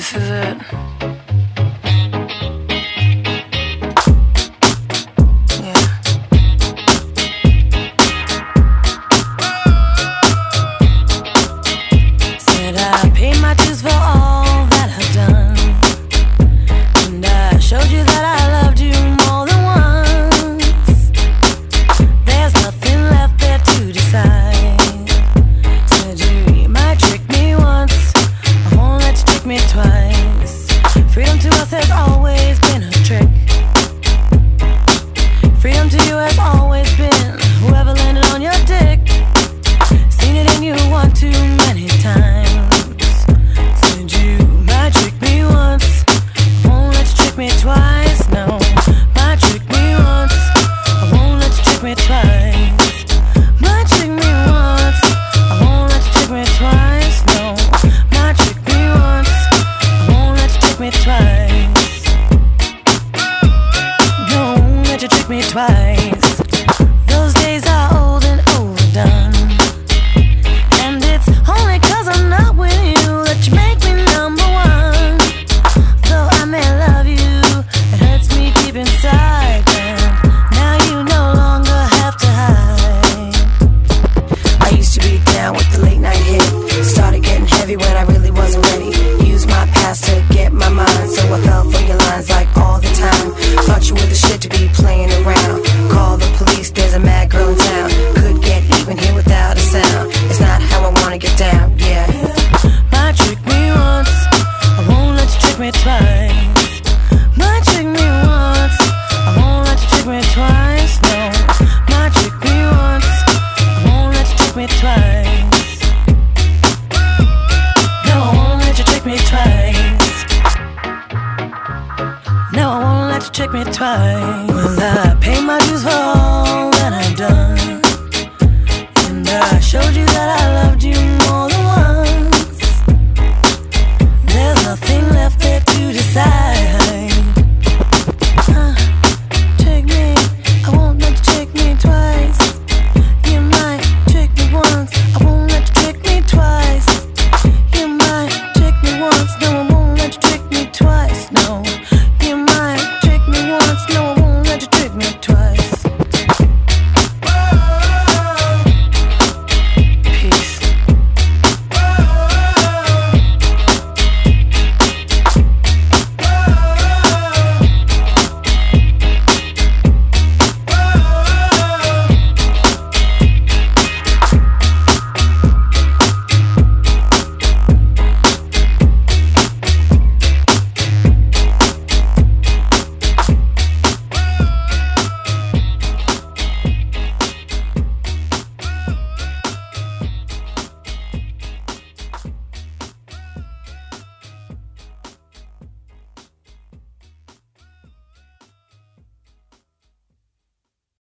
This is it. Yeah. Said I paid my dues for all that I've done, and I showed you that I loved you more than once. There's nothing left there to decide. Said you might trick me once, I won't let you trick me twice. Freedom to us has always been a trick. Freedom to you has always been whoever landed on your dick. Seen it in you one too many times. Said you might trick me once, I won't let you trick me twice. No, might trick me once, I won't let you trick me twice. Might trick me once, I won't let you trick me twice. No, might trick me once, I won't let you trick me twice. Don't let you trick me twice. Those days are old and overdone, and it's only 'cause I'm not with you that you make me number one. Though I may love you, it hurts me deep inside. And now you no longer have to hide. I used to be down with the late night hit. Started getting heavy when I really wasn't ready. Used my past to get my mind, so I fell for your lines like all the time. Thought you were the shit to be playing around. Call the police, there's a mad girl in town. Could get even here without a sound. It's not how I wanna get down, yeah. Might trick me once, I won't let you trick me twice. Might trick me once, I won't let you trick me twice. No, might trick me once, I won't let you trick me twice. No, I won't let you trick me twice. No, I won't let you trick me twice. Well, I pay my dues for